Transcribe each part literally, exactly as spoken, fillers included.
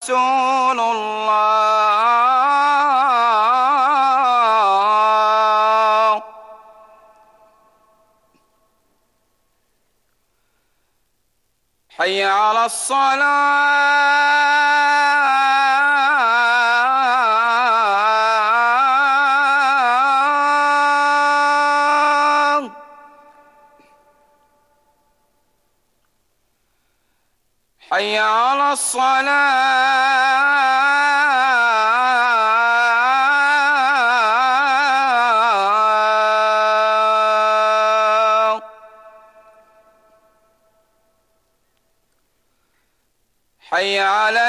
رسول الله. حي على الصلاة. حي على الصلاة. حي على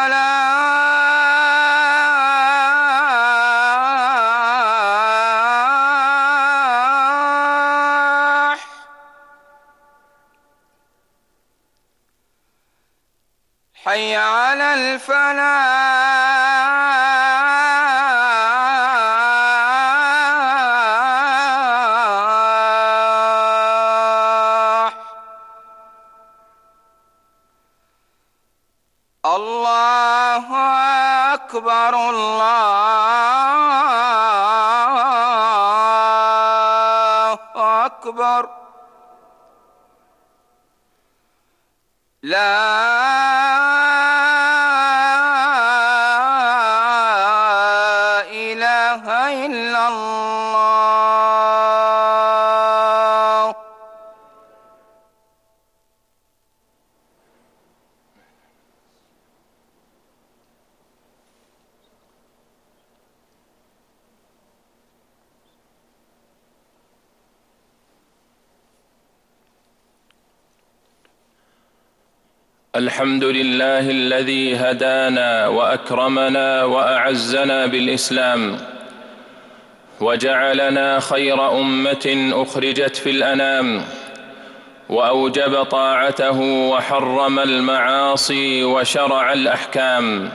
الفلاح. حي على الفلاح. الله أكبر الله أكبر. لا إله إلا الله. الحمد لله الذي هدانا وأكرمنا وأعزنا بالإسلام، وجعلنا خير أمة أخرجت في الأنام، وأوجب طاعته وحرم المعاصي وشرع الأحكام،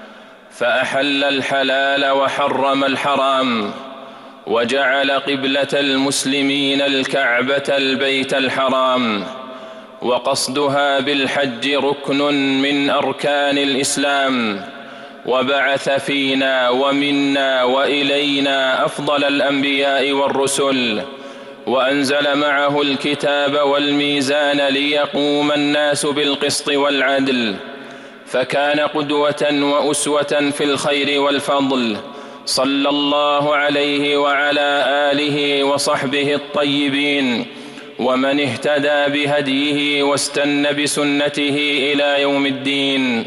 فأحل الحلال وحرم الحرام، وجعل قبلة المسلمين الكعبة البيت الحرام، وقصدها بالحج ركن من أركان الإسلام، وبعث فينا ومنا وإلينا أفضل الأنبياء والرسل، وأنزل معه الكتاب والميزان ليقوم الناس بالقسط والعدل، فكان قدوة وأسوة في الخير والفضل، صلى الله عليه وعلى آله وصحبه الطيبين، ومن اهتدى بهديه واستنى بسنته إلى يوم الدين.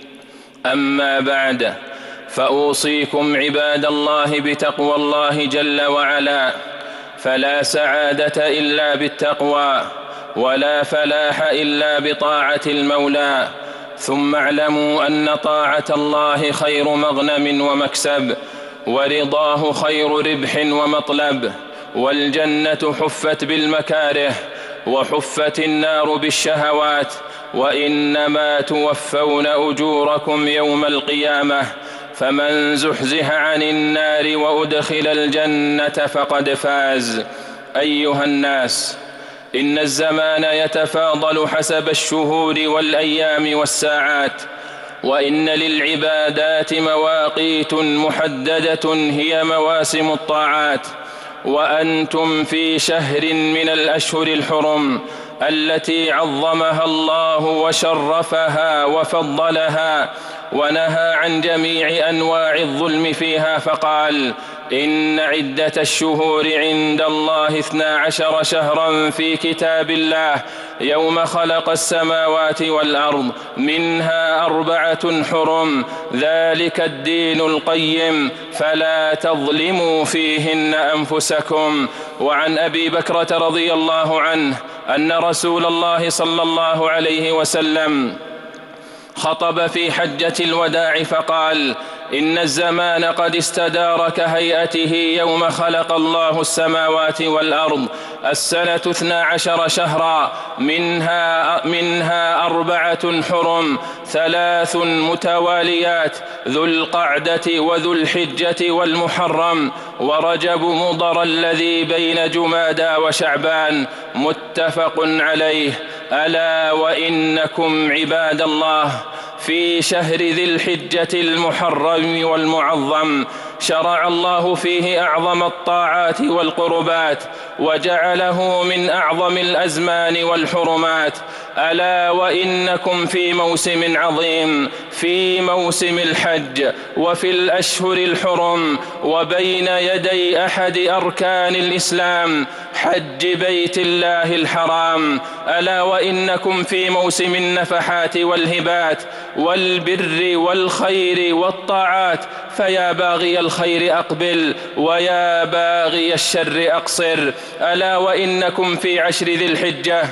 أما بعد، فأوصيكم عباد الله بتقوى الله جل وعلا، فلا سعادة إلا بالتقوى، ولا فلاح إلا بطاعة المولى. ثم اعلموا أن طاعة الله خير مغنم ومكسب، ورضاه خير ربح ومطلب، والجنة حفت بالمكاره، وحفت النار بالشهوات، وإنما توفون أجوركم يوم القيامة، فمن زحزح عن النار وأدخل الجنة فقد فاز. أيها الناس، إن الزمان يتفاضل حسب الشهور والأيام والساعات، وإن للعبادات مواقيت محددة هي مواسم الطاعات، وأنتم في شهر من الأشهر الحرم التي عظمها الله وشرفها وفضلها، ونهى عن جميع أنواع الظلم فيها، فقال: إن عدة الشهور عند الله اثنا عشر شهرا في كتاب الله يوم خلق السماوات والأرض، منها أربعة حرم، ذلك الدين القيم، فلا تظلموا فيهن أنفسكم. وعن أبي بكرة رضي الله عنه أن رسول الله صلى الله عليه وسلم خطب في حجة الوداع فقال: إن الزمان قد استدار كهيئته يوم خلق الله السماوات والأرض، السنة اثنا عشر شهرا، منها, منها أربعة حرم، ثلاث متواليات، ذو القعدة وذو الحجة والمحرم، ورجب مضر الذي بين جمادى وشعبان، متفق عليه. ألا وإنكم عباد الله في شهر ذي الحجة المحرم والمعظم، شرع الله فيه أعظم الطاعات والقربات، وجعله من أعظم الأزمان والحرمات. ألا وإنكم في موسم عظيم، في موسم الحج، وفي الأشهر الحرم، وبين يدي أحد أركان الإسلام حج بيت الله الحرام. ألا وإنكم في موسم النفحات والهبات والبر والخير والطاعات، فيا باغي الخير أقبل، ويا باغي الشر أقصر. ألا وإنكم في عشر ذي الحجة،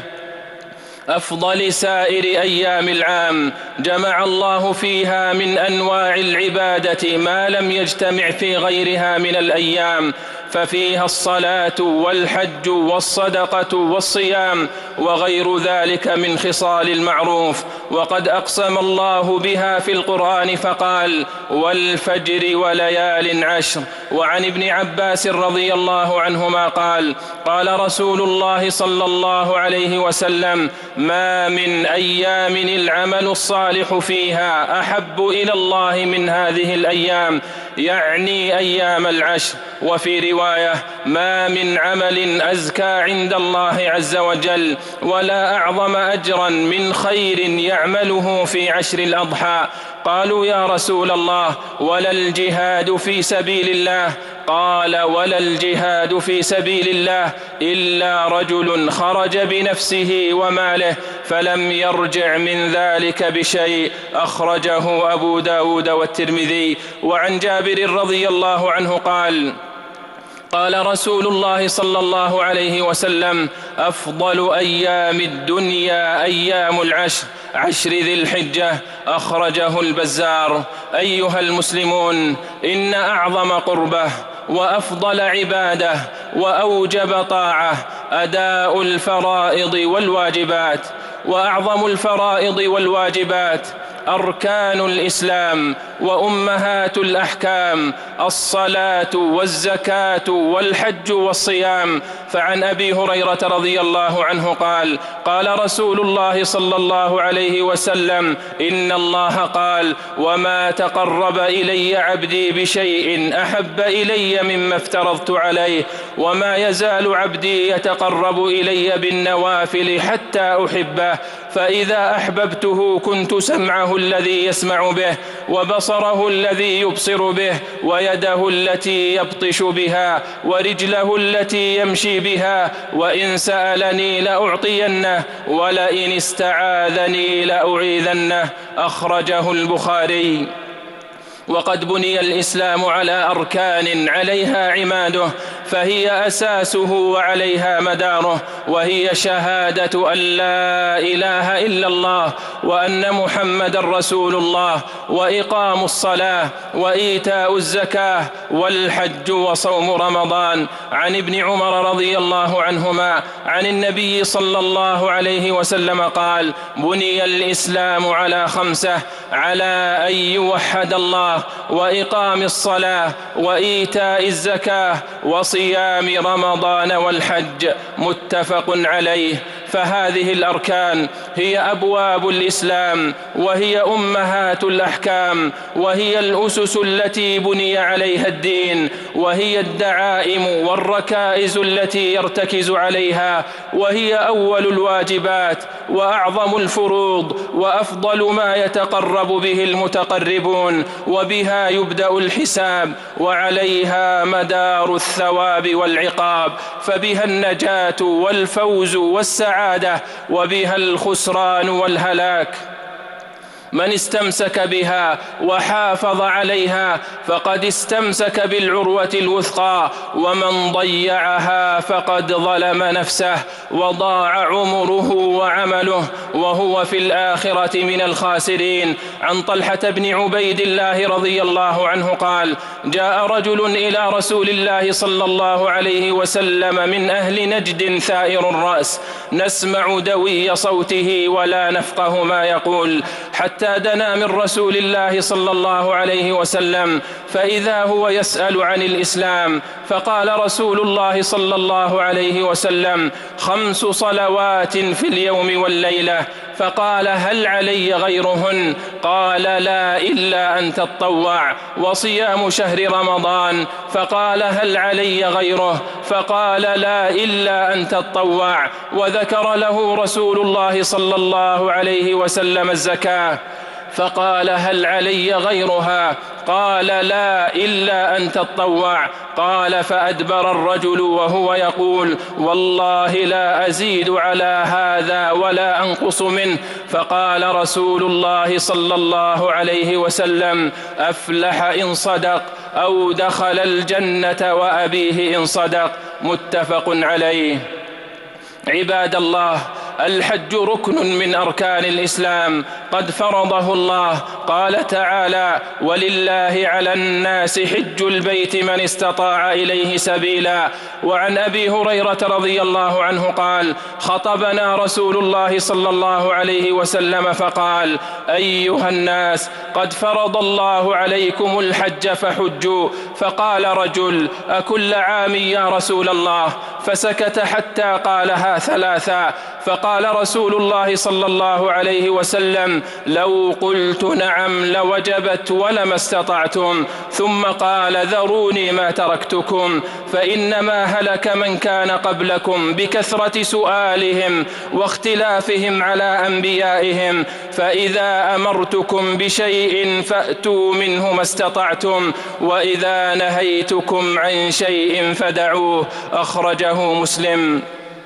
أفضل سائر أيام العام، جمع الله فيها من أنواع العبادة ما لم يجتمع في غيرها من الأيام، ففيها الصلاة والحج والصدقة والصيام وغير ذلك من خصال المعروف. وقد أقسم الله بها في القرآن فقال: والفجر وليال عشر. وعن ابن عباس رضي الله عنهما قال: قال رسول الله صلى الله عليه وسلم: ما من أيام العمل الصالح فيها أحب إلى الله من هذه الأيام، يعني أيام العشر. وفي رواية: ما من عمل أزكى عند الله عز وجل ولا أعظم أجرا من خير يعمله في عشر الأضحى. قالوا: يا رسول الله، ولا الجهاد في سبيل الله؟ قال: ولا الجهاد في سبيل الله إلا رجل خرج بنفسه وماله فلم يرجع من ذلك بشيء. أخرجه أبو داود والترمذي. وعن جابر رضي الله عنه قال: قال رسول الله صلى الله عليه وسلم: أفضل أيام الدنيا أيام العشر، عشر ذي الحجة. أخرجه البزار. أيها المسلمون، إن أعظم قربة وأفضل عبادة وأوجب طاعة أداء الفرائض والواجبات. وأعظم الفرائض والواجبات أركان الإسلام وأمهات الأحكام: الصلاة والزكاة والحج والصيام. فعن أبي هريرة رضي الله عنه قال: قال رسول الله صلى الله عليه وسلم: إن الله قال: وما تقرب إلي عبدي بشيء أحب إلي مما افترضت عليه، وما يزال عبدي يتقرب إلي بالنوافل حتى أحبه، فإذا أحببته كنت سمعه الذي يسمع به، وبصره الذي يبصر به، ويده التي يبطش بها، ورجله التي يمشي بها، وإن سألني لأعطينه، ولئن استعاذني لأعيذنه. أخرجه البخاري. وقد بني الإسلام على أركان عليها عماده، فهي أساسه وعليها مداره، وهي شهادة أن لا إله إلا الله وأن محمد رسول الله، وإقام الصلاة، وإيتاء الزكاة، والحج، وصوم رمضان. عن ابن عمر رضي الله عنهما عن النبي صلى الله عليه وسلم قال: بني الإسلام على خمسة: على أن يوحد الله، وإقام الصلاة، وإيتاء الزكاة، وصيام رمضان، والحج. متفق عليه. فهذه الأركان هي أبواب الإسلام، وهي أمهات الأحكام، وهي الأسس التي بني عليها الدين، وهي الدعائم والركائز التي يرتكز عليها، وهي أول الواجبات وأعظم الفروض وأفضل ما يتقرب به المتقربون، وبها يبدأ الحساب، وعليها مدار الثواب والعقاب، فبها النجاة والفوز والسعادة، وبها الخسران والهلاك. من استمسك بها وحافظ عليها فقد استمسك بالعروة الوثقى، ومن ضيعها فقد ظلم نفسه وضاع عمره وعمله، وهو في الآخرة من الخاسرين. عن طلحة بن عبيد الله رضي الله عنه قال: جاء رجل إلى رسول الله صلى الله عليه وسلم من أهل نجد ثائر الرأس، نسمع دوي صوته ولا نفقه ما يقول، حتى دنا من رسول الله صلى الله عليه وسلم، فإذا هو يسأل عن الإسلام، فقال رسول الله صلى الله عليه وسلم: خمس صلوات في اليوم والليلة. فقال هل علي غيرهن؟ قال لا إلا أن تطوع وصيام شهر رمضان. فقال هل علي غيره؟ فقال لا إلا أن تطوع. وذكر له رسول الله صلى الله عليه وسلم الزكاة فقال هل علي غيرها؟ قال لا إلا أن تطوع. قال فأدبر الرجل وهو يقول والله لا أزيد على هذا ولا أنقص منه. فقال رسول الله صلى الله عليه وسلم أفلح إن صدق أو دخل الجنة وأبيه إن صدق. متفق عليه. عباد الله، الحج ركن من أركان الإسلام قد فرضه الله. قال تعالى ولله على الناس حج البيت من استطاع إليه سبيلا. وعن أبي هريرة رضي الله عنه قال خطبنا رسول الله صلى الله عليه وسلم فقال أيها الناس قد فرض الله عليكم الحج فحجوا. فقال رجل أكل عام يا رسول الله؟ فسكت حتى قالها ثلاثا. فقال رسول الله صلى الله عليه وسلم لو قلت نعم لوجبت ولما استطعتم. ثم قال ذروني ما تركتكم فإنما هلك من كان قبلكم بكثرة سؤالهم واختلافهم على أنبيائهم. فإذا أمرتكم بشيء فأتوا منه ما استطعتم وإذا نهيتكم عن شيء فدعوه. أخرجه مسلم.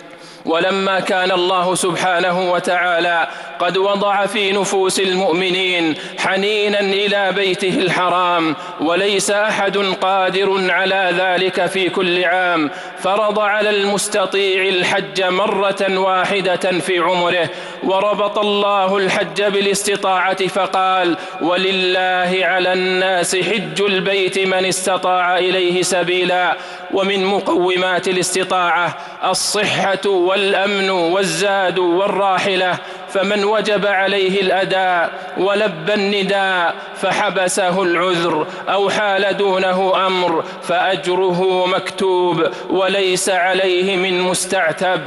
ولما كان الله سبحانه وتعالى قد وضع في نفوس المؤمنين حنينا إلى بيته الحرام وليس أحد قادر على ذلك في كل عام، فرض على المستطيع الحج مرة واحدة في عمره، وربط الله الحج بالاستطاعة فقال ولله على الناس حج البيت من استطاع إليه سبيلا. ومن مقومات الاستطاعة الصحة والأمن والزاد والراحلة، فمن وجب عليه الأداء ولبى النداء فحبسه العذر أو حال دونه أمر فأجره مكتوب وليس عليه من مستعتب،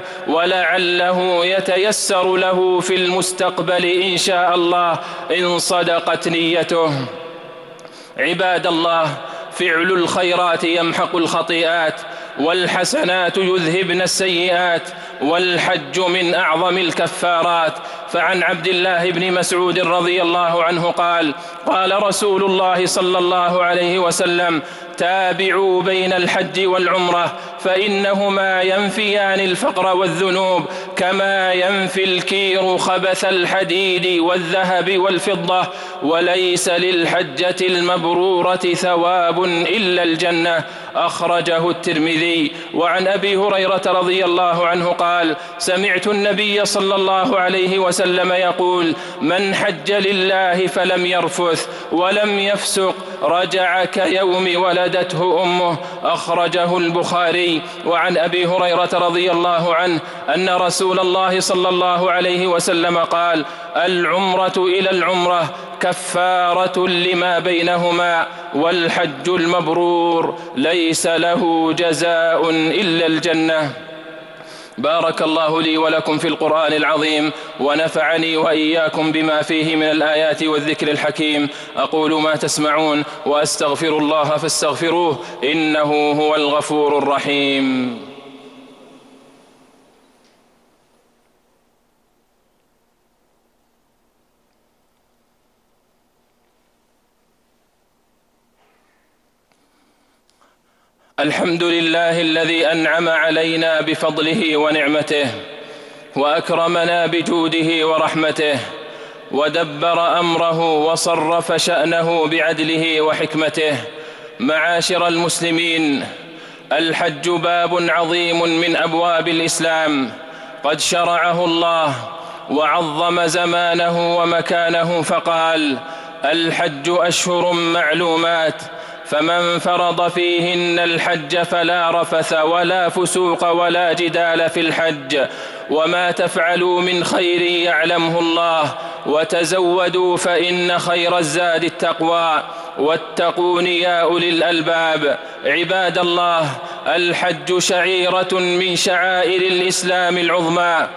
ولعله يتيسر له في المستقبل إن شاء الله إن صدقت نيته. عباد الله، فعل الخيرات يمحق الخطيئات، والحسنات يذهبن السيئات، والحج من أعظم الكفارات. فعن عبد الله بن مسعود رضي الله عنه قال قال رسول الله صلى الله عليه وسلم تابعوا بين الحج والعمرة فإنهما ينفيان الفقر والذنوب كما ينفي الكير خبث الحديد والذهب والفضة، وليس للحجة المبرورة ثواب إلا الجنة. أخرجه الترمذي. وعن أبي هريرة رضي الله عنه قال سمعت النبي صلى الله عليه وسلم يقول من حج لله فلم يرفث ولم يفسق رجع كيوم ولدته أمه. أخرجه البخاري. وعن أبي هريرة رضي الله عنه أن رسول الله صلى الله عليه وسلم قال العمرة إلى العمرة كفارة لما بينهما، والحج المبرور ليس له جزاء إلا الجنة. بارك الله لي ولكم في القرآن العظيم، ونفعني وإياكم بما فيه من الآيات والذكر الحكيم. أقول ما تسمعون وأستغفر الله فاستغفروه إنه هو الغفور الرحيم. الحمد لله الذي أنعم علينا بفضله ونعمته، وأكرمنا بجوده ورحمته، ودبر أمره وصرف شأنه بعدله وحكمته. معاشر المسلمين، الحج باب عظيم من أبواب الإسلام قد شرعه الله وعظم زمانه ومكانه، فقال الحج أشهر معلومات فمن فرض فيهن الحج فلا رفث ولا فسوق ولا جدال في الحج، وما تفعلوا من خير يعلمه الله، وتزودوا فإن خير الزاد التقوى، واتقون يا أولي الألباب. عباد الله، الحج شعيرة من شعائر الإسلام العظمى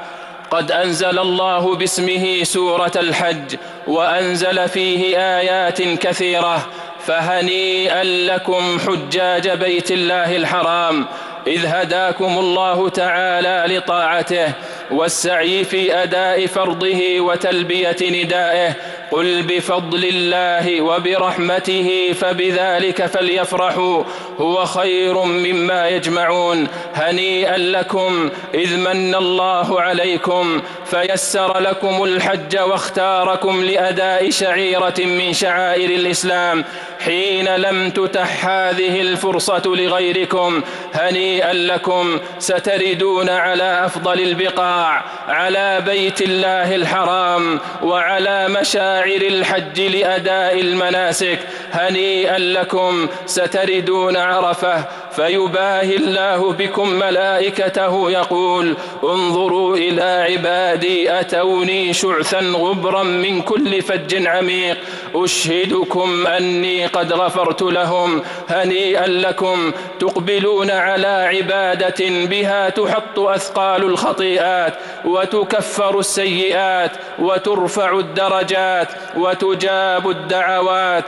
قد أنزل الله باسمه سورة الحج وأنزل فيه آيات كثيرة، فهنيئا لكم حجاج بيت الله الحرام إذ هداكم الله تعالى لطاعته والسعي في أداء فرضه وتلبية ندائه. قل بفضل الله وبرحمته فبذلك فليفرحوا هو خير مما يجمعون. هنيئا لكم إذ من الله عليكم فيسر لكم الحج واختاركم لأداء شعيرة من شعائر الإسلام حين لم تتح هذه الفرصة لغيركم. هنيئا لكم ستردون على أفضل البقاع، على بيت الله الحرام وعلى مشاعر الحج لأداء المناسك. هنيئا لكم ستردون عرفة فيباهي الله بكم ملائكته يقول انظروا إلى عبادي أتوني شعثا غبرا من كل فج عميق أشهدكم أني قد غفرت لهم. هنيئا لكم تقبلون على عبادة بها تحط أثقال الخطيئات وتكفر السيئات وترفع الدرجات وتجاب الدعوات.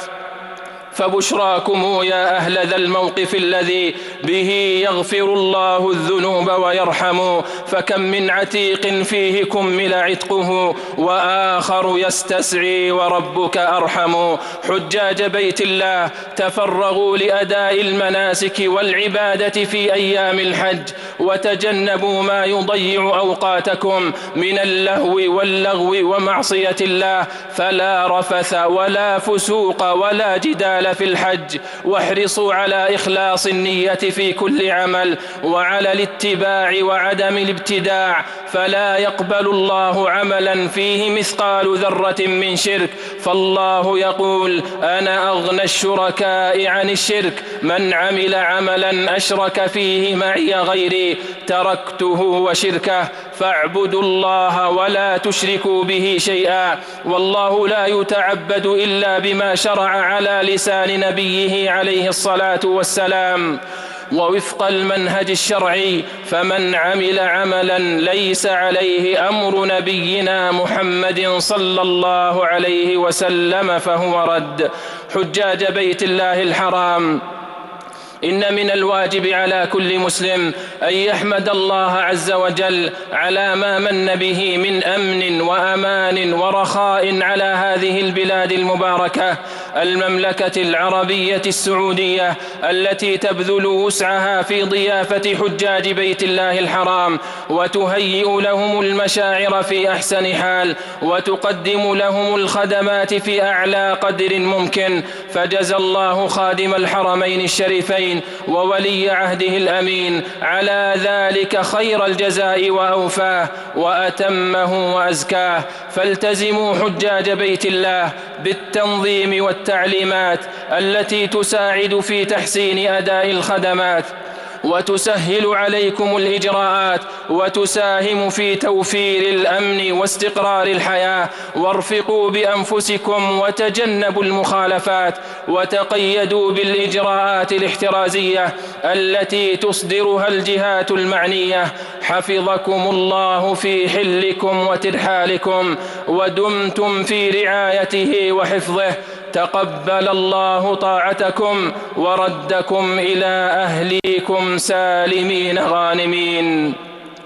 فبشراكم يا أهل ذا الموقف الذي به يغفر الله الذنوب ويرحم، فكم من عتيق فيه كمل عتقه وآخر يستسعي وربك أرحم. حجاج بيت الله تفرغوا لأداء المناسك والعبادة في أيام الحج وتجنبوا ما يضيع أوقاتكم من اللهو واللغو ومعصية الله، فلا رفث ولا فسوق ولا جدال في الحج. واحرصوا على إخلاص النية في كل عمل وعلى الاتباع وعدم الابتداع، فلا يقبل الله عملا فيه مثقال ذرة من شرك. فالله يقول أنا أغنى الشركاء عن الشرك، من عمل عملا أشرك فيه معي غيري تركته وشركه، فاعبدوا الله ولا تشركوا به شيئا. والله لا يتعبد إلا بما شرع على لسان نبيه عليه الصلاة والسلام ووفق المنهج الشرعي. فمن عمل عملا ليس عليه أمر نبينا محمد صلى الله عليه وسلم فهو رد. حجاج بيت الله الحرام، إن من الواجب على كل مسلم أن يحمد الله عز وجل على ما من به من أمن وأمان ورخاء على هذه البلاد المباركة المملكة العربية السعودية التي تبذل وسعها في ضيافة حجاج بيت الله الحرام وتهيئ لهم المشاعر في أحسن حال وتقدم لهم الخدمات في أعلى قدر ممكن. فجزى الله خادم الحرمين الشريفين وولي عهده الأمين على ذلك خير الجزاء وأوفاه وأتمه وأزكاه. فالتزموا حجاج بيت الله بالتنظيم والتعليمات التي تساعد في تحسين أداء الخدمات وتسهل عليكم الإجراءات وتساهم في توفير الأمن واستقرار الحياة. وارفقوا بأنفسكم وتجنبوا المخالفات وتقيدوا بالإجراءات الاحترازية التي تصدرها الجهات المعنية. حفظكم الله في حلكم وترحالكم ودمتم في رعايته وحفظه. تقبل الله طاعتكم وردكم إلى أهليكم سالمين غانمين.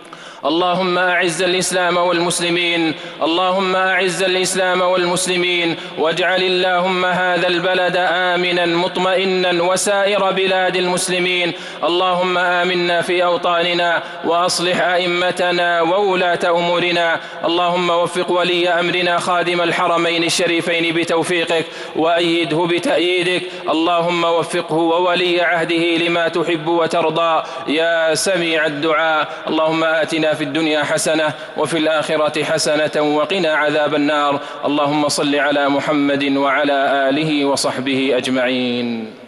اللهم أعز الإسلام والمسلمين، اللهم أعز الإسلام والمسلمين، واجعل اللهم هذا البلد آمنا مطمئنا وسائر بلاد المسلمين. اللهم آمنا في أوطاننا وأصلح أئمتنا وولاة أمورنا. اللهم وفق ولي أمرنا خادم الحرمين الشريفين بتوفيقك وأيده بتأييدك. اللهم وفقه وولي عهده لما تحب وترضى يا سميع الدعاء. اللهم آتنا في الدنيا حسنة وفي الآخرة حسنة وقنا عذاب النار. اللهم صل على محمد وعلى آله وصحبه أجمعين.